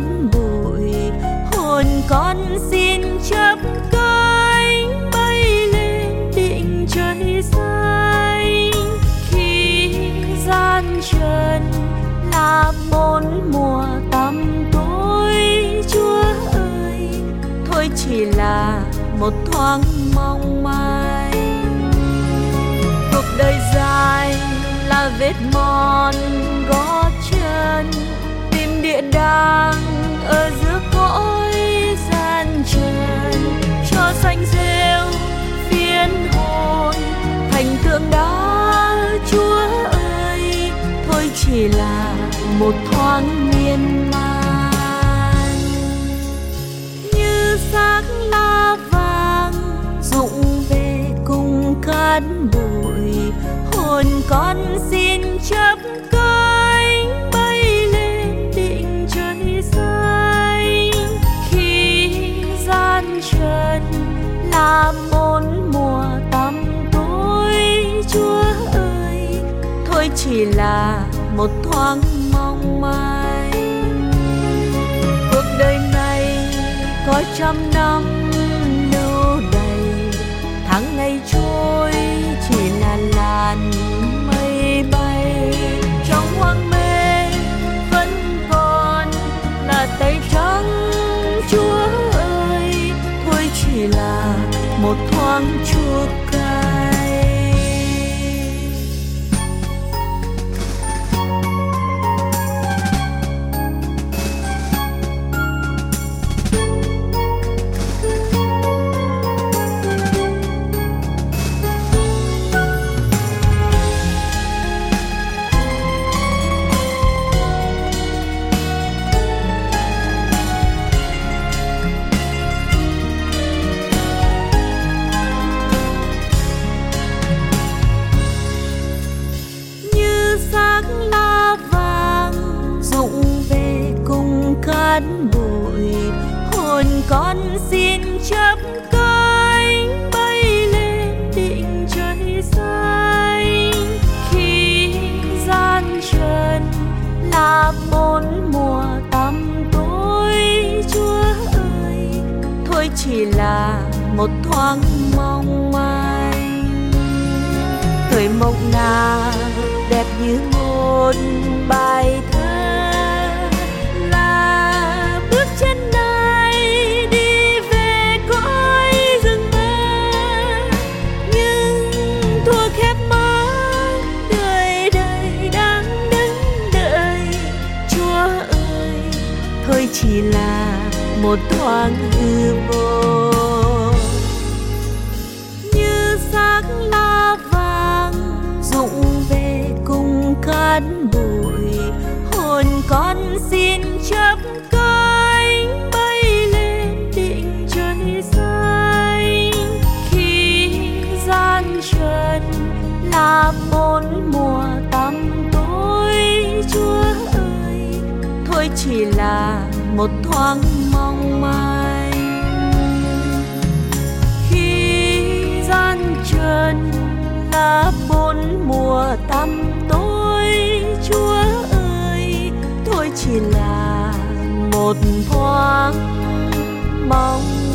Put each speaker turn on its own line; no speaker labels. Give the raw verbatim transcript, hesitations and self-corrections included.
cát bụi. Hồn con xin chấp cánh bay lên định trời xanh. Khi gian trần là bốn mùa tăm tối, Chúa ơi, thôi chỉ là một thoáng mong manh. Cuộc đời dài là vết mòn gót chân, tìm địa đàng ở giữa cõi gian trần. Cho xanh rêu phiến hồn thành tượng đá, Chúa ơi, thôi chỉ là một thoáng miên man. Như xác lá vàng rụng về cùng cát bụi, hồn con xin chấp cánh bay lên định trời xanh. Khi gian trần là bốn mùa tăm tối, Chúa ơi, thôi chỉ là một thoáng mong manh. Cuộc đời này có trăm năm lâu đầy, tháng ngày trôi chỉ là làn mây bay. Trong hoang mê vẫn còn là tay trắng, Chúa ơi, thôi chỉ là một thoáng chua cay. Cát bụi, hồn con xin chấp cánh bay lên định trời xanh. Khi gian trần là bốn mùa tăm tối, Chúa ơi, thôi chỉ là một thoáng mong manh. Thời mộng nào đẹp như một bài thơ, bước chân này đi về cõi rừng mơ. Nhưng thua khép mắt đời đời đang đứng đợi, Chúa ơi, thôi chỉ là một thoáng hư vô. Như xác lá vàng rụng về cùng cát bụi, hồn con xin chấp cánh bay lên định trời xanh. Khi gian trần là bốn mùa tăm tối, Chúa ơi, thôi chỉ là một thoáng mong manh. Khi gian trần là bốn mùa tăm tối, Chúa ơi, thôi chỉ là một thoáng mong